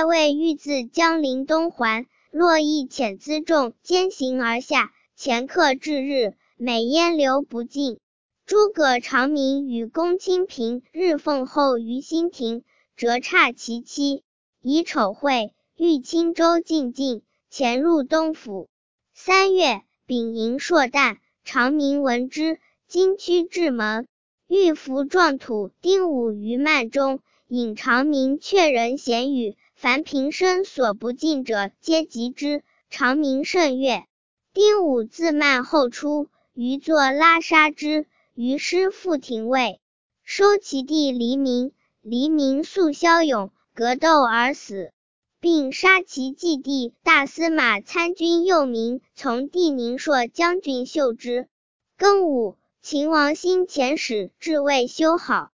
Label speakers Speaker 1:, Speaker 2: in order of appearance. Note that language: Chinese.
Speaker 1: 太尉欲自江陵东还，络绎遣辎重兼行而下，前客至日，每烟流不尽。诸葛长明与公卿平日奉候于新亭，折差其妻。乙丑会，欲轻舟进晋，潜入东府。3月，丙寅朔旦，长明闻之，惊趋至门，欲服壮土，丁午于幔中，引长明却人闲语，凡平生所不进者，皆及之。长明甚悦。丁午自幔后出，于作拉杀之，于师复廷尉，收其弟黎明。黎明素骁勇，格斗而死，并杀其继弟大司马参军右民，从弟宁朔将军秀之。庚午，秦王兴遣使至魏修好。